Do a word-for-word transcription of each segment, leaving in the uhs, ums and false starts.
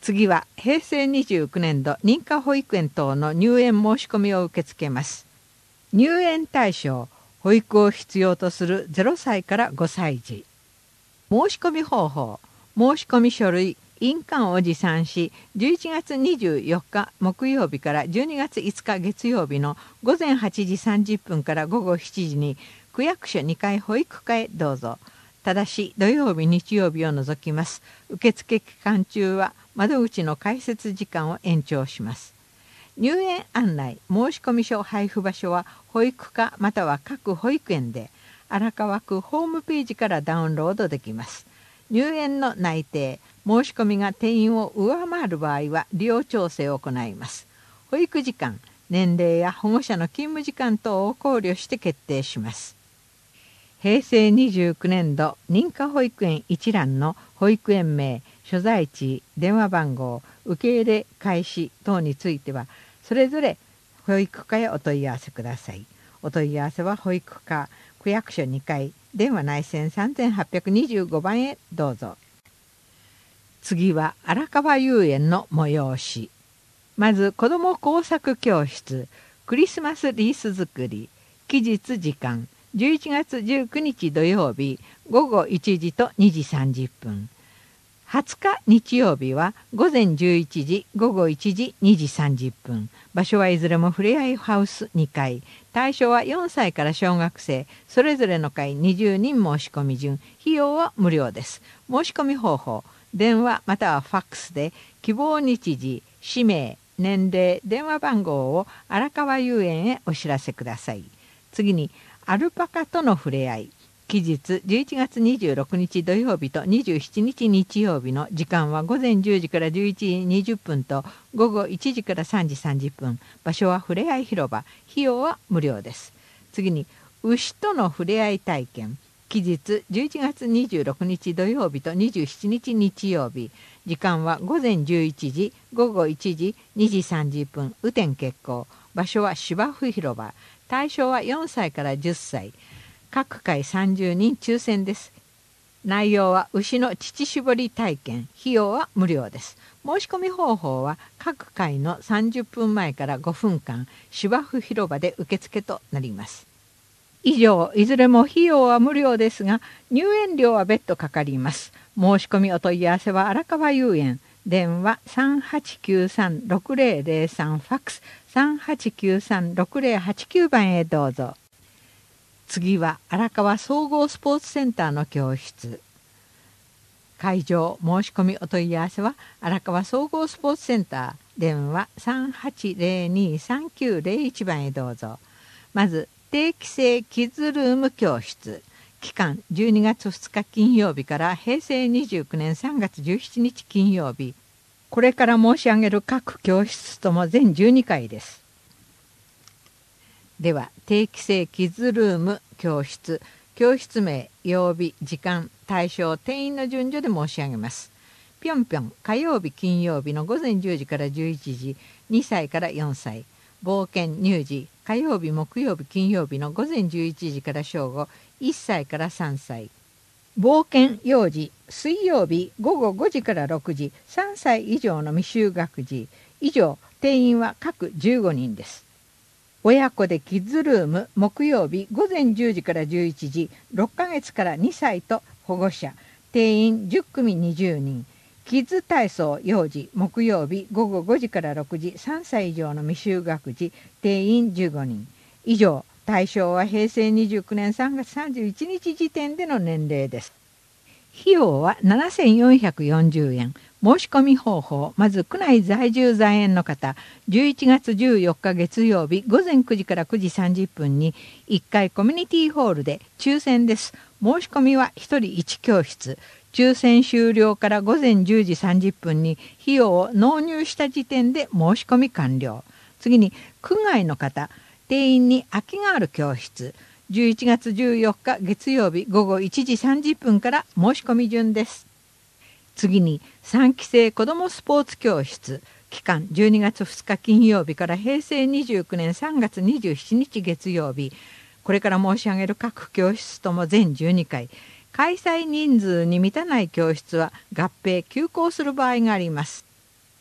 次はへいせいにじゅうきゅうねんど認可保育園等の入園申し込みを受け付けます。入園対象、保育を必要とするゼロさいからごさい児。申し込み方法、申し込み書類、印鑑を持参し、じゅういちがつにじゅうよっか木曜日からじゅうにがついつか月曜日のごぜんはちじさんじゅっぷんからごごしちじに区役所にかい保育課へどうぞ。ただし土曜日日曜日を除きます。受付期間中は窓口の開設時間を延長します。入園案内申込書配布場所は保育課または各保育園で荒川区ホームページからダウンロードできます。入園の内定申し込みが定員を上回る場合は利用調整を行います。保育時間、年齢や保護者の勤務時間等を考慮して決定します。へいせいにじゅうきゅうねんど認可保育園一覧の保育園名、所在地、電話番号、受け入れ開始等についてはそれぞれ保育課へお問い合わせください。お問い合わせは保育課区役所にかい電話内線さんぜんはっぴゃくにじゅうごばんへどうぞ。次は荒川遊園の催し。まず子ども工作教室、クリスマスリース作り、期日時間じゅういちがつじゅうくにち土曜日ごごいちじとにじさんじゅっぷん。はつか日曜日はごぜんじゅういちじごごいちじにじさんじゅっぷん。場所はいずれもふれあいハウスにかい。対象はよんさいから小学生、それぞれの会にじゅうにん申し込み順。費用は無料です。申し込み方法、電話またはファックスで希望日時、氏名、年齢、電話番号を荒川遊園へお知らせください。次にアルパカとのふれあい。期日じゅういちがつにじゅうろくにち土曜日とにじゅうしちにち日曜日の時間はごぜんじゅうじからじゅういちじにじゅっぷんとごごいちじからさんじさんじゅっぷん。場所はふれあい広場。費用は無料です。次に牛とのふれあい体験。期日じゅういちがつにじゅうろくにち土曜日とにじゅうしちにち日曜日。時間はごぜんじゅういちじ、ごごいちじ、にじさんじゅっぷん。雨天決行。場所は芝生広場。対象はよんさいからじゅっさい。各回さんじゅうにん抽選です。内容は牛の乳搾り体験。費用は無料です。申し込み方法は各回のさんじゅっぷんまえからごふんかん芝生広場で受付となります。以上、いずれも費用は無料ですが入園料は別途かかります。申し込みお問い合わせは荒川遊園。電話さんはちきゅうさんろくぜろぜろさん、ファックスさんはちきゅうさんろくぜろはちきゅうばんへどうぞ。次は荒川総合スポーツセンターの教室。会場申し込みお問い合わせは荒川総合スポーツセンター。電話さんはちぜろにさんきゅうぜろいちばんへどうぞ。まず定期制キッズルーム教室。期間じゅうにがつふつか金曜日からへいせいにじゅうきゅうねんさんがつじゅうしちにち金曜日。これから申し上げる各教室とも全じゅうにかいです。では定期制キッズルーム教室、教室名、曜日、時間、対象、定員の順序で申し上げます。ぴょんぴょん火曜日金曜日のごぜんじゅうじからじゅういちじ、にさいからよんさい。冒険乳児火曜日木曜日金曜日のごぜんじゅういちじから正午、いっさいからさんさい。冒険幼児水曜日ごごごじからろくじ、さんさい以上の未就学児。以上、定員は各じゅうごにんです。親子でキッズルーム木曜日ごぜんじゅうじからじゅういちじ、ろっかげつからにさいと保護者。定員じゅっくみにじゅうにん。キッズ体操幼児木曜日ごごごじからろくじ、さんさい以上の未就学児。定員じゅうごにん。以上、対象はへいせいにじゅうきゅうねんさんがつさんじゅういちにち時点での年齢です。費用はななせんよんひゃくよんじゅうえん。申し込み方法、まず区内在住在園の方、じゅういちがつじゅうよっか月曜日ごぜんくじからくじさんじゅっぷんにいっかいコミュニティホールで抽選です。申し込みはひとりいち教室。抽選終了からごぜんじゅうじさんじゅっぷんに費用を納入した時点で申し込み完了。次に区外の方、定員に空きがある教室。じゅういちがつじゅうよっか月曜日ごごいちじさんじゅっぷんから申し込み順です。次にさんきせい子どもスポーツ教室。期間じゅうにがつふつか金曜日からへいせいにじゅうきゅうねんさんがつにじゅうしちにち月曜日。これから申し上げる各教室とも全じゅうにかい。開催人数に満たない教室は合併休校する場合があります。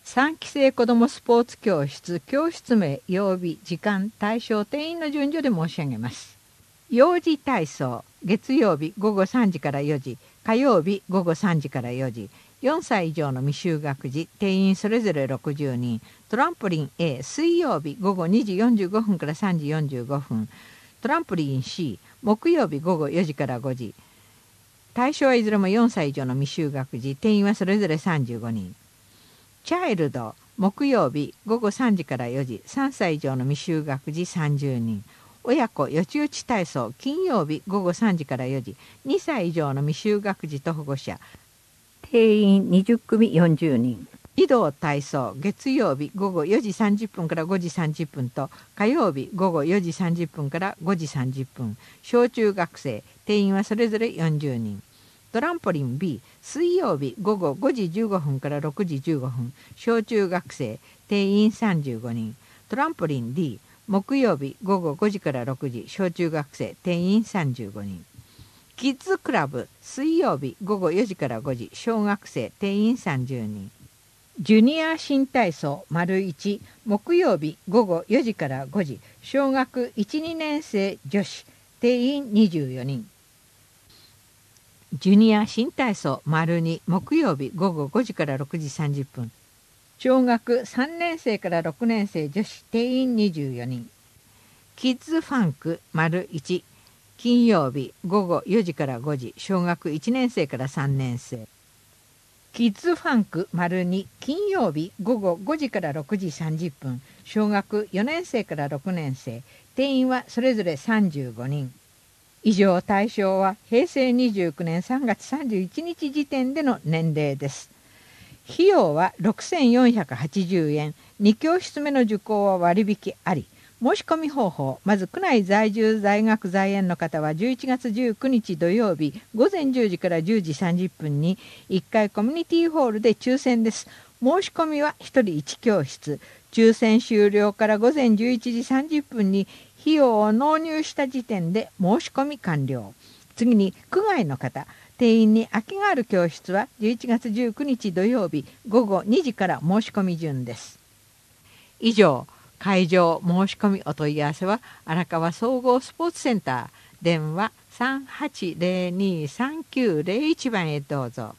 さんき生子どもスポーツ教室教室名曜日時間対象定員の順序で申し上げます。幼児体操月曜日午後さんじからよじ、火曜日午後さんじからよじ、よんさい以上の未就学児定員それぞれろくじゅうにん。トランポリン A 水曜日午後にじよんじゅうごふんからさんじよんじゅうごふん。トランポリン C 木曜日午後よじからごじ。対象はいずれもよんさい以上の未就学児定員はそれぞれさんじゅうごにん。チャイルド木曜日午後さんじからよじ、さんさい以上の未就学児さんじゅうにん。親子よちよち体操金曜日午後さんじからよじ、にさい以上の未就学児と保護者定員にじゅっくみよんじゅうにん。児童体操月曜日午後よじさんじゅっぷんからごじさんじゅっぷんと火曜日午後よじさんじゅっぷんからごじさんじゅっぷん。小中学生定員はそれぞれよんじゅうにん。トランポリン B 水曜日午後ごじじゅうごふんからろくじじゅうごふん。小中学生定員さんじゅうごにん。トランポリン D 木曜日午後ごじからろくじ、小中学生定員さんじゅうごにん。キッズクラブ水曜日午後よじからごじ、小学生定員さんじゅうにん。ジュニア新体操丸いち木曜日午後よじからごじ、小学いち、にねん生女子定員にじゅうよにん。ジュニア新体操丸に木曜日午後ごじからろくじさんじゅっぷん、小学さんねん生からろくねん生女子定員にじゅうよにん。キッズファンク丸いち金曜日午後よじからごじ、小学いちねん生からさんねん生。キッズファンク丸に金曜日午後ごじからろくじさんじゅっぷん、小学よねん生からろくねん生。定員はそれぞれさんじゅうごにん。以上対象はへいせいにじゅうきゅうねんさんがつさんじゅういちにち時点での年齢です。費用はろくせんよんひゃくはちじゅうえん。に教室目の受講は割引あり。申し込み方法、まず区内在住在学在園の方はじゅういちがつじゅうくにち土曜日午前じゅうじからじゅうじさんじゅっぷんにいっかいコミュニティホールで抽選です。申し込みはひとりいち教室。抽選終了から午前じゅういちじさんじゅっぷんに費用を納入した時点で申し込み完了。次に区外の方、定員に空きがある教室はじゅういちがつじゅうくにち土曜日午後にじから申し込み順です。以上、会場申し込みお問い合わせは荒川総合スポーツセンター電話 さんはちぜろに さんきゅうぜろいち 番へどうぞ。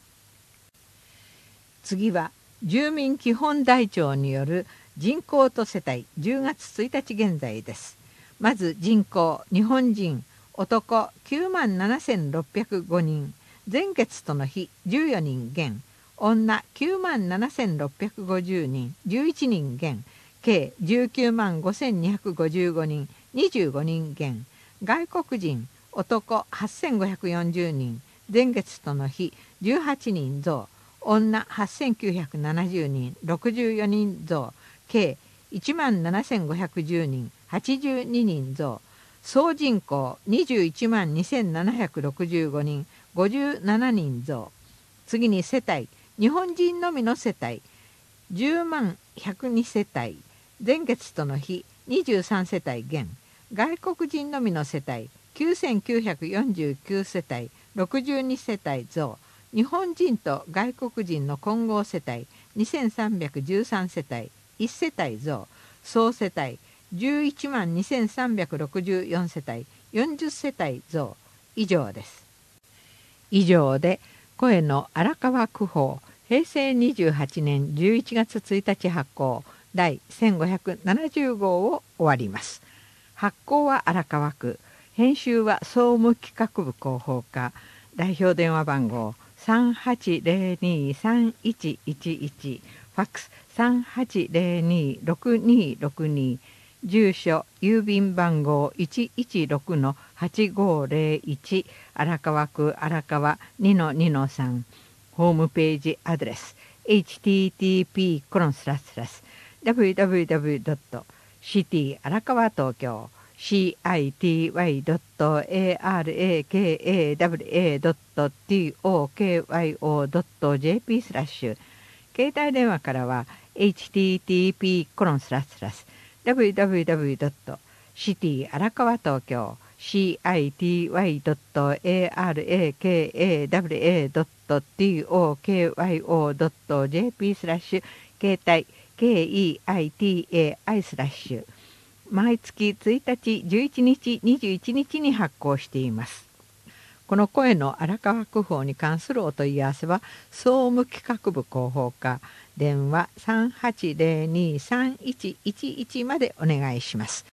次は住民基本台帳による人口と世帯じゅうがつついたち現在です。まず人口、日本人男きゅうまんななせんろっぴゃくごにん、前月との日じゅうよにん減、女きゅうまんななせんろっぴゃくごじゅうにん、じゅういちにん減、計じゅうきゅうまんごせんにひゃくごじゅうごにん、にじゅうごにん減。外国人男はっせんごひゃくよんじゅうにん、前月との日じゅうはちにん増、女はっせんきゅうひゃくななじゅうにん、ろくじゅうよにん増、計いちまんななせんごひゃくじゅうにん、はちじゅうににん増。総人口にじゅういちまんにせんななひゃくろくじゅうごにん、ごじゅうななにん増。次に世帯、日本人のみの世帯じゅうまんひゃくに世帯、前月との日にじゅうさん世帯減。外国人のみの世帯きゅうせんきゅうひゃくよんじゅうきゅう世帯、ろくじゅうに世帯増。日本人と外国人の混合世帯にせんさんびゃくじゅうさん世帯、いち世帯増。総世帯じゅういちまんにせんさんびゃくろくじゅうよん世帯、よんじゅう世帯増。以上です。以上で声の荒川区報へいせいにじゅうはちねんじゅういちがつついたち発行第せんごひゃくななじゅうごうを終わります。発行は荒川区、編集は総務企画部広報課、代表電話番号 さんはちぜろに さんいちいちいち、ファックス さんはちぜろに ろくにろくに、住所郵便番号 いちいちろくのはちごぜろいち、荒川区荒川 にのにのさん、ホームページアドレス エイチティーティーピーコロンスラスラス ダブリューダブリューダブリュードットシティ 荒川東京 シーアイティーワイドットエーアールエーケーエーダブリューエードットティーオーケーワイオードットジェーピースラッシュ、携帯電話からは エイチティーティーピーコロンスラスラス ダブリューダブリューダブリュードットシティ 荒川東京シーアイティーワイドットエーアールエーケーエーダブリューエードットティーオーケーワイオードットジェーピースラッシュ携帯 ケーイーアイティーエーアイ スラッシュ毎月ついたち、じゅういちにち、にじゅういちにちに発行しています。この声の荒川区報に関するお問い合わせは総務企画部広報課電話 さんはちゼロに さんいちいちいち までお願いします。